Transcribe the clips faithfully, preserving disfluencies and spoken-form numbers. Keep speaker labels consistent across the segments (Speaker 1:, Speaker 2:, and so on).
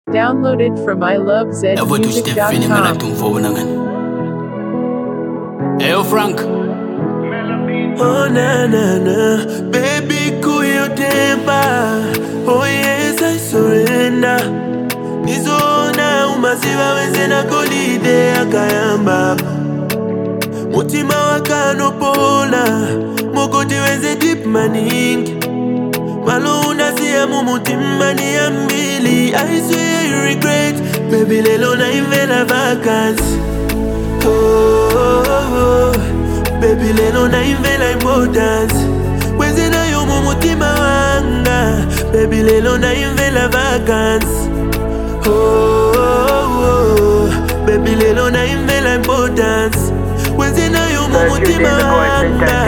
Speaker 1: Downloaded from I love zed
Speaker 2: Ever to
Speaker 1: music
Speaker 2: step
Speaker 1: dot
Speaker 2: in and I
Speaker 1: com.
Speaker 2: don't forward again. Hey, yo, Frank.
Speaker 3: Oh na na na, baby cool your temper. Oh yes, I surrender. Nizona umasiva wezena kolide akayamba. Mutima wakano pola, mokoti weze deep maning. Malo unasiya mumutima ni ambili. I swear you regret, baby lelo na invela vacancy. Oh, oh, oh. Baby lelo na invela importance. Weze na yo mumutima wanga. Baby lelo na invela vacancy. Oh, oh, oh. Baby lelo na invela importance. Weze na yo mumutima wanga.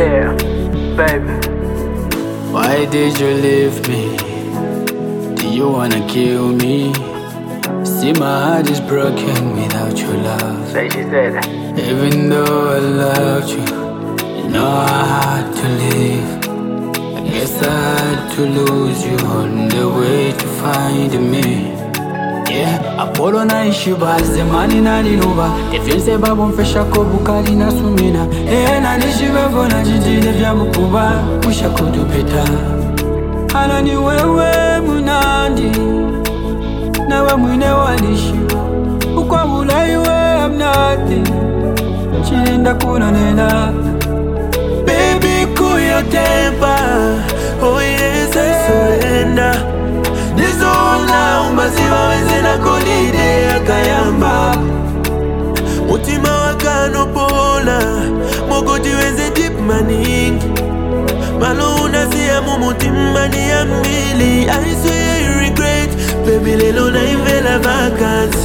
Speaker 4: Baby,
Speaker 2: Why did you leave me? Do you wanna kill me? See, my heart is broken without your love.
Speaker 4: like she said,
Speaker 2: Even though I loved you, you know I had to leave. I guess I had to lose you on the way to find me. Yeah, Apollo na ishiba, zemani na niluba. Defense babo mfesha kobukali na sumina. Eh, na nishiba vona jijide vya bukuba. Musha kutupita. Hana ni wewe munandi. Nawe mwine wanishiba. Ukwa mulaiwe I'm nothing. Chilinda kuna nena.
Speaker 3: Baby cool your temper. Oh yes, I surrender. Nizona umasiva wezena kolide akayamba. Mutima wakano pola, mokoti weze deep maning. Malo unasiya mumutima ni ambili. I swear you regret, baby lelo na invela vacancy.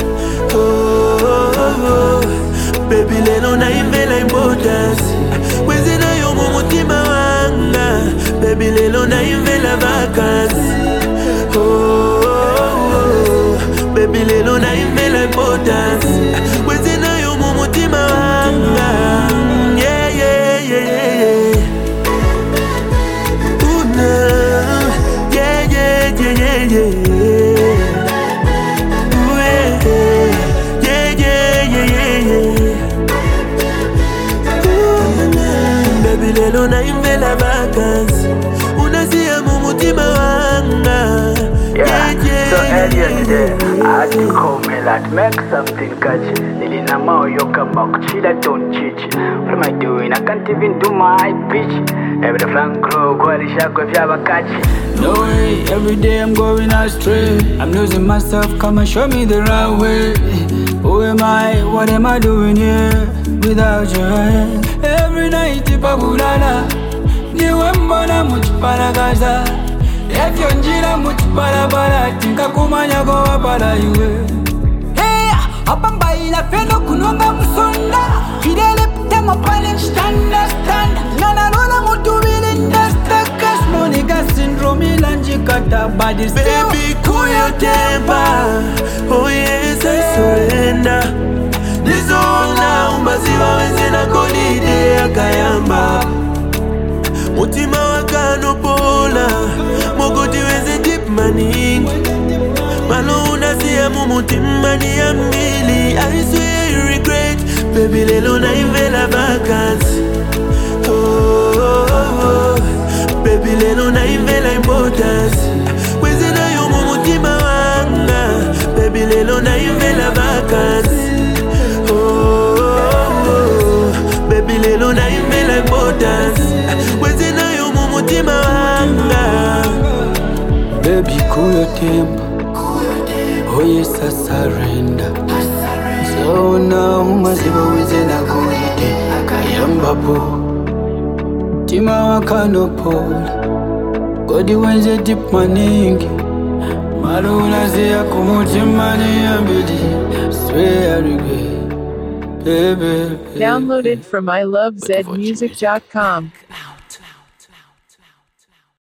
Speaker 3: Oh, oh, oh. Baby lelo na invela importance. Weze na yo mumutima wanga. Baby lelo na invela vacancy. Oh, oh, oh. Baby lelo na invela importance. Weze na yo mumutima wanga. Yeah, yeah, yeah, yeah. Ooh, nah. Yeah, yeah, yeah, yeah, yeah. Ooh, yeah, yeah, yeah, yeah, yeah, yeah. Ooh, nah. Baby lelo na invela vacancy. Unasiya mumutima wanga.
Speaker 4: yeah. So earlier today, I had to call me like make something catchy. Nilina mao yoka makuchila don't chichi. What am I doing? I can't even do my high pitch. Every Frank Crow, quality shako if you have a catchy.
Speaker 2: No way, every day I'm going astray. I'm losing myself, come and show me the right way. Who am I? What am I doing here without you? Every night ipabulala niwe mbona muchiparagaza. Efyo njira muchiparabara tinka kumanya kwa wapala iwe.
Speaker 5: Hey, abamba ina feno kunonga musonda. Fidele putema pale standa standa. Nana lola mutu wili ndasta cash money gas syndrome ilanji kata body still.
Speaker 3: Baby cool your temper. Oh yes, I surrender. Nizona umasiva wezena kolide akayamba. Mutima wakano pola, mokoti weze deep maning. Malo unasiya mumutima ni ambili. I swear you regret, baby lelo na invela vacancy. Oh, oh, oh. Baby lelo na invela importance. Weze na yo mumutima wanga. Baby lelo na invela vacancy. Oh, oh, oh. Baby lelo na invela importance. Weze na yo mumutima wanga.
Speaker 2: Baby, cool your temper. Oh yes, I surrender. So now umasiba wezena kolide akayamba po. Tima wakano pola, godi wenze deep maningi. Malu unasiya kumutima ni ambili. Swear I regret, baby, baby.
Speaker 1: Downloaded from I love zed music dot com.